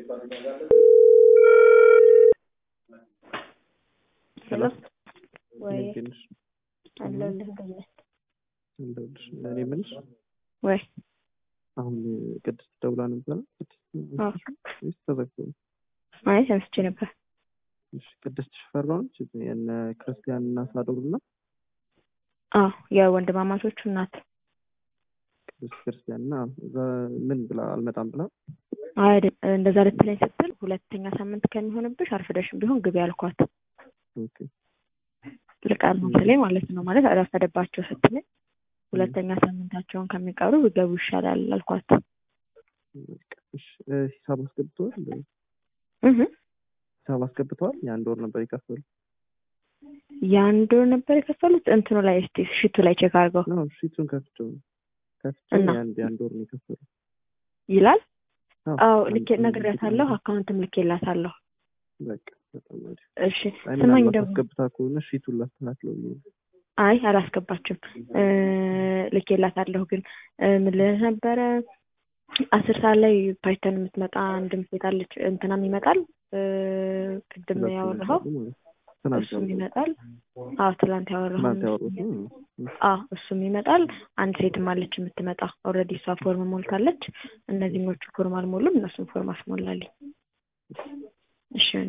Hello. ወይ አለሁልህ ገለጽ እንደውልሽ እኔ የምልሽ ወይ አሁን ቅድስት ደውላ ነበር። ቅድስት ተዘግቶ ማለት አንስቼ ነበር። እሺ ቅድስት ሽፈራው ነች የነ ክርስቲያን እና ሳዶርና የወንድማማቾቹ እናት ቅድስት ክርስቲያንና ምን ብላ አልመጣም ብላ እንደዛ ልትለኝ ስትል ሁለተኛ ሳምንት ከሚሆንብሽ አርፍደሽም ቢሆን ግቢ አልኳት። ኦኬ ልቀር ነው ስለኝ ማለት ነው ማለት አረፈደባቸው ስትለኝ ሁለተኛ ሳምንታቸውን ከሚቀሩ ቢገቡ ይሻላል አልኳት። እሺ ሂሳብ አስገብተዋል? ሂሳብ አስገብተዋል? የአንድ ወር ነበር የከፈሉት። እንትኑ ላይ እስቲ ሽቱ ላይ ቼክ አድርገው ነው ሽቱን ከፍቼው የአንድ ወር ነው የከፈሉት ይላል። አዎ ልኬ ነግሬያታለሁ። አካውንትም ልኬላታለሁ። በቃ በጣም አሪፍ። እሺ ስማኝ ደግሞ አስገብታ ከሆነ ሽቱን ላስተካክለው ብዬ ነው። አይ አላስገባችም። ልኬላታለሁ ግን ምን ልልህ ነበረ 10 ሰዓት ላይ ፓይተን የምትመጣ አንድም ሴት አለች። እንትናም ይመጣል ቅድም ያወራኸው እሱም ይመጣል። ትላንት ያወራኸው እሱም ይመጣል። አንድ ሴትም አለች የምትመጣ ኦልሬዲ እሷ ፎርም ሞልታለች። እነዚህኞቹ ፎርም አልሞሉም። እነሱም ፎርም አስሞላልኝ። እሺ እኔ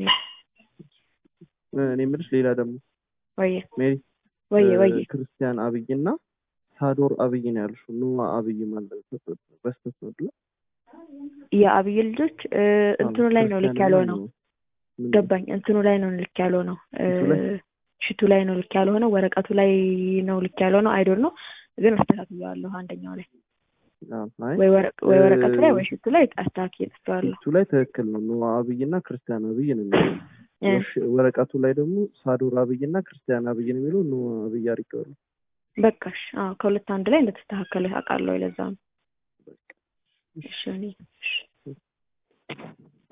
የምልሽ ሌላ ደግሞ ወይ ክርስቲያን አብይና ሳዶር አብይ ነው ያልሽው። ኑዋ አብይ ማለት በስተት ነው አይደል? የአብይ ልጆች እንትኑ ላይ ነው ልክ ያለው ነው ገባኝ። እንትኑ ላይ ነው ልክ ያለው ነው ሽቱ ላይ ነው ልክ ያለው ነው ወረቀቱ ላይ ነው ልክ ያለው ነው አይዶል ነው ግን አስተካክያለሁ። አንደኛው ላይ ወይ ወረቀቱ ላይ ወይ ሽቱ ላይ አስተካክያለሁ። ሽቱ ላይ ትክክል ነው። ኑዋ አብይና ክርስቲያን አብይ ነው የሚለው። ወረቀቱ ላይ ደግሞ ሳዶር አብይና ክርስቲያን አብይ ነው የሚለው። ኑዋ አብይ አድርጌዋለሁ። በቃሽ። ከሁለት አንድ ላይ እንደተስተካከለ አውቃለሁ። ለዛ ነው። እሺ